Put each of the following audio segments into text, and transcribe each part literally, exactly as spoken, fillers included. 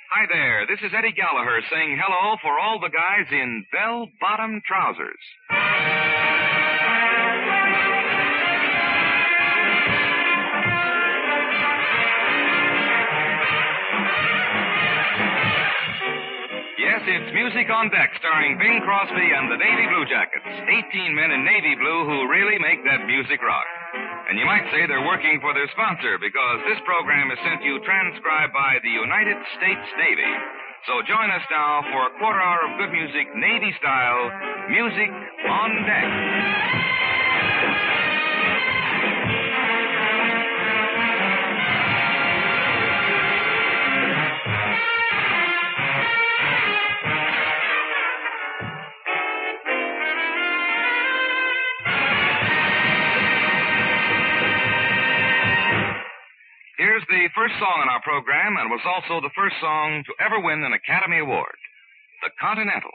Hi there, this is Eddie Gallagher saying hello for all the guys in bell-bottom trousers. Yes, it's Music on Deck, starring Bing Crosby and the Navy Blue Jackets. eighteen men in navy blue who really make that music rock. And you might say they're working for their sponsor, because this program is sent you transcribed by the United States Navy. So join us now for a quarter hour of good music, Navy style, Music on Deck. Here's the first song in our program, and was also the first song to ever win an Academy Award, The Continental.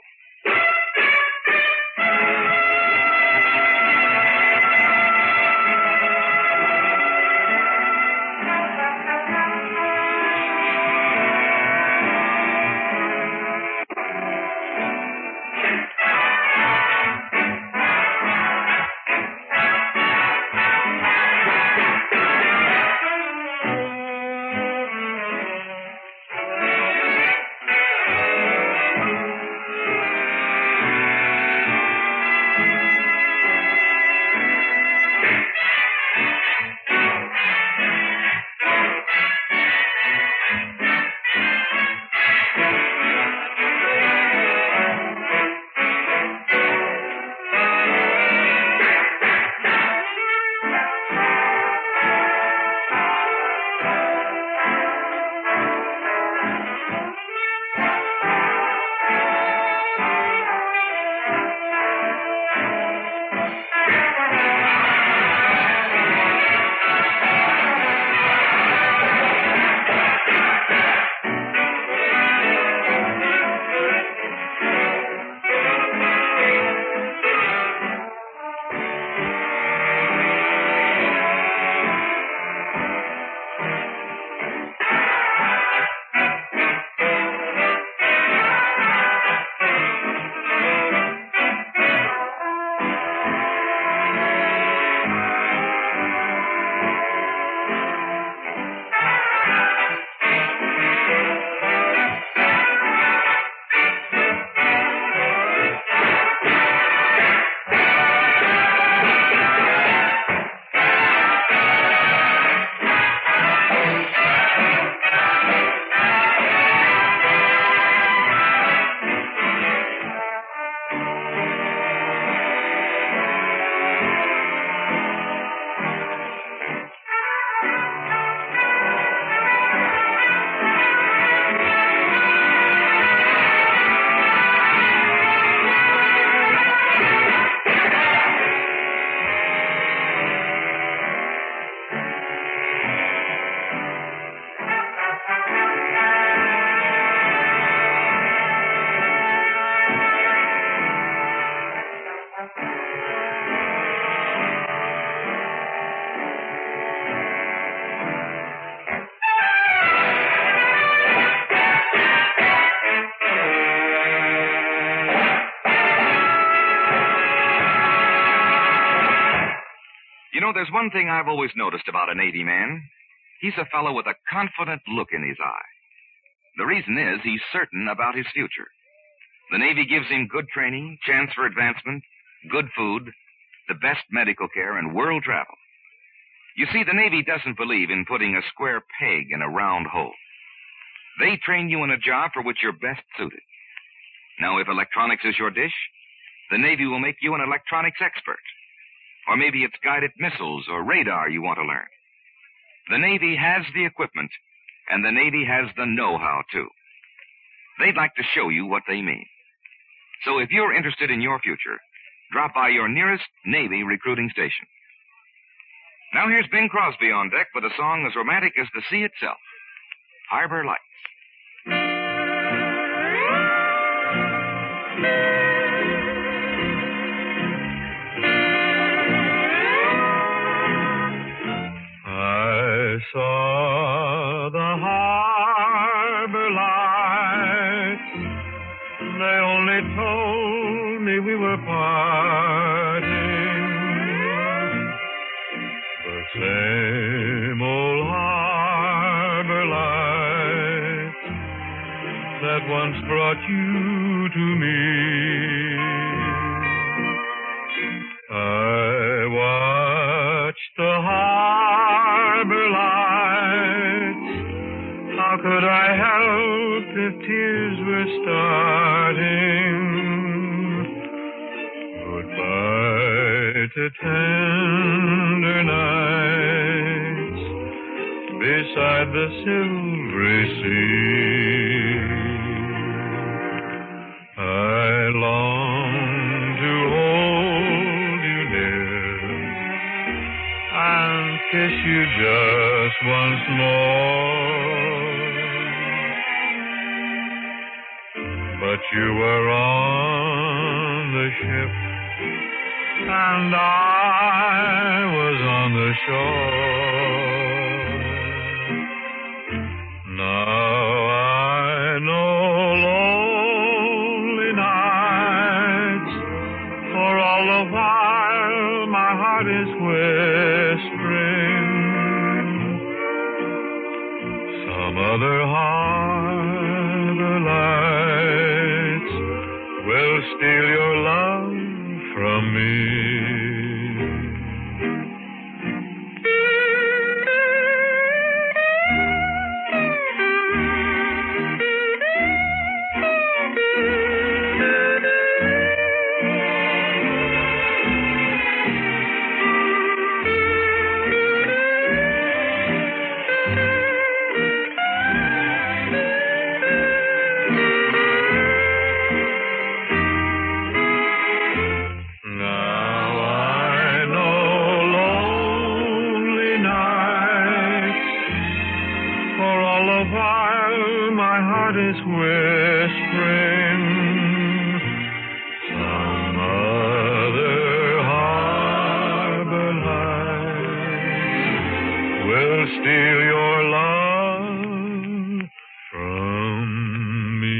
You know, there's one thing I've always noticed about a Navy man. He's a fellow with a confident look in his eye. The reason is he's certain about his future. The Navy gives him good training, chance for advancement, good food, the best medical care, and world travel. You see, the Navy doesn't believe in putting a square peg in a round hole. They train you in a job for which you're best suited. Now, if electronics is your dish, the Navy will make you an electronics expert. Or maybe it's guided missiles or radar you want to learn. The Navy has the equipment, and the Navy has the know-how, too. They'd like to show you what they mean. So if you're interested in your future, drop by your nearest Navy recruiting station. Now here's Bing Crosby on deck with a song as romantic as the sea itself, Harbor Lights. I saw the harbor lights They only told me we were parting. The same old harbor light that once brought you to me. I watched the harbor lights. How could I help if tears were starting? Goodbye to tender nights beside the silvery sea. I long to hold you near and kiss you just once more. But you were on the ship and I was on the shore. Now I know lonely nights, for all the while my heart is whispering. Some other harbor lights will steal your love from me. Is whispering some other harbor light will steal your love from me.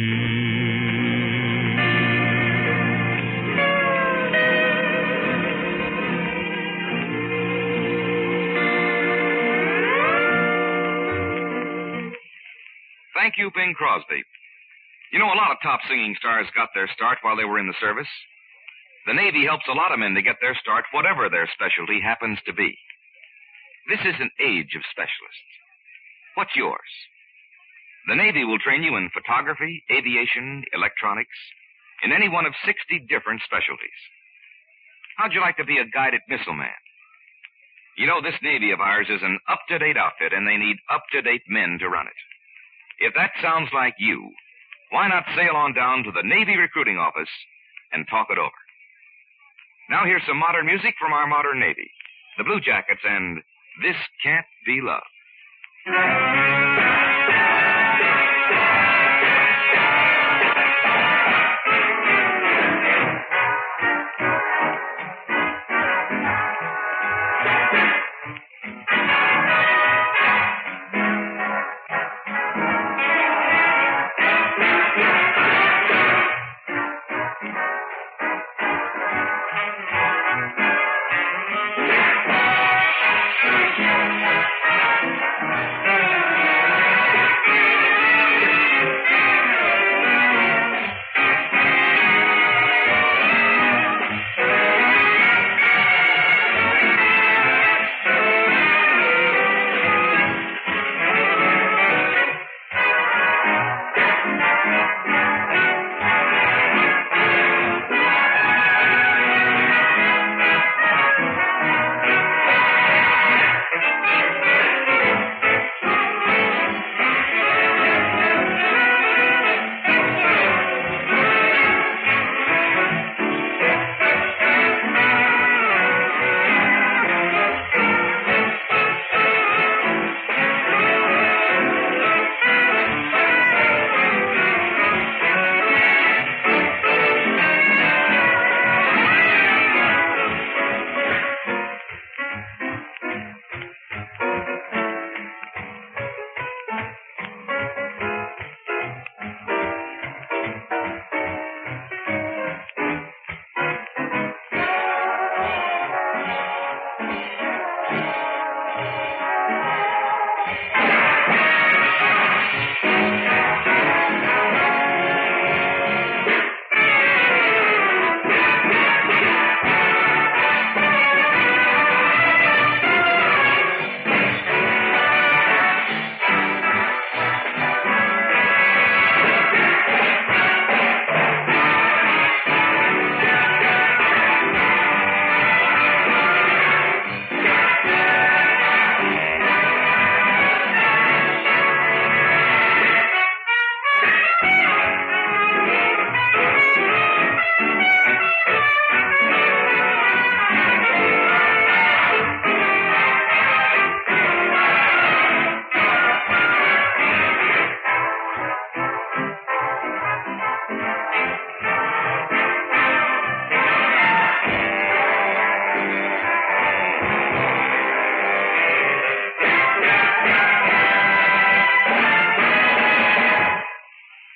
Thank you, Bing Crosby. You know, a lot of top singing stars got their start while they were in the service. The Navy helps a lot of men to get their start, whatever their specialty happens to be. This is an age of specialists. What's yours? The Navy will train you in photography, aviation, electronics, in any one of sixty different specialties. How'd you like to be a guided missile man? You know, this Navy of ours is an up-to-date outfit, and they need up-to-date men to run it. If that sounds like you, why not sail on down to the Navy recruiting office and talk it over? Now here's some modern music from our modern Navy. The Blue Jackets and This Can't Be Love.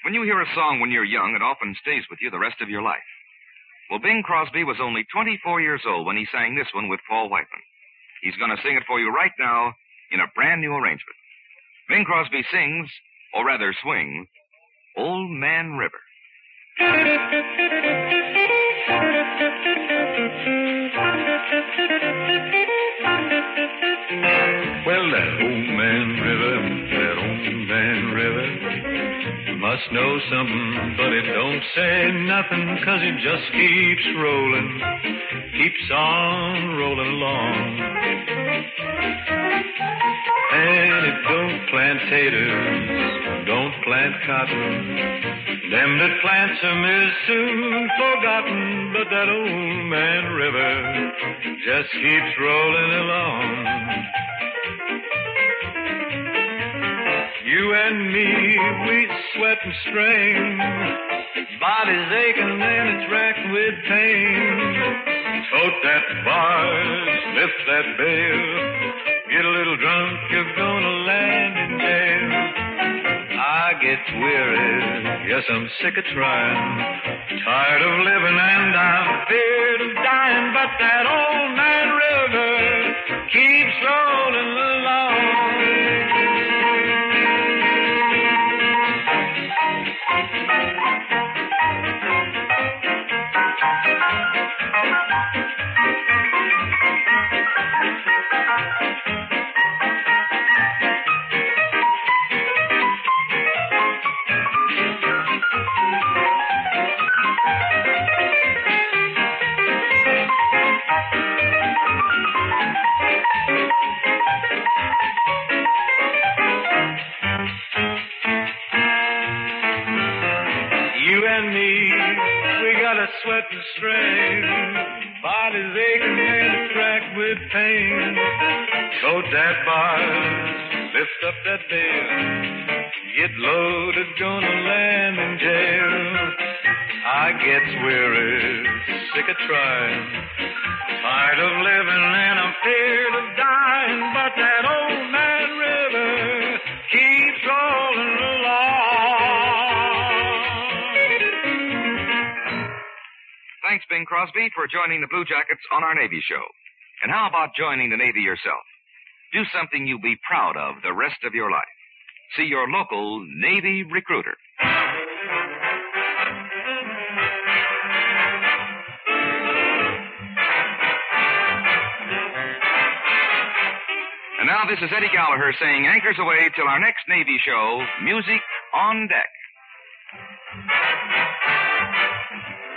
When you hear a song when you're young, it often stays with you the rest of your life. Well, Bing Crosby was only twenty-four years old when he sang this one with Paul Whiteman. He's going to sing it for you right now in a brand new arrangement. Bing Crosby sings, or rather swings, Old Man River. Well, that old man river, that old man river, must know something, but it don't say nothing, 'cause it just keeps rolling, keeps on rolling along. And it don't plant taters, don't plant cotton. Them that plants 'em is soon forgotten, but that old man river just keeps rolling along. You and me, we sweat and strain, bodies aching and it's racked with pain. Tote that barge, lift that bale, get a little drunk, you're gonna land in jail. I get weary, yes, I'm sick of trying, tired of living and I'm feared of dying, but that old man river keeps rolling along. Sweat and strain, bodies aching and it's racked with pain. Tote that barge, lift up that bale, get loaded, gonna land in jail. I gets weary, sick of trying, tired of living and I'm feared of dying, but that old man river keeps rolling along. Thanks, Bing Crosby, for joining the Blue Jackets on our Navy show. And how about joining the Navy yourself? Do something you'll be proud of the rest of your life. See your local Navy recruiter. And now this is Eddie Gallagher saying anchors away till our next Navy show, Music on Deck.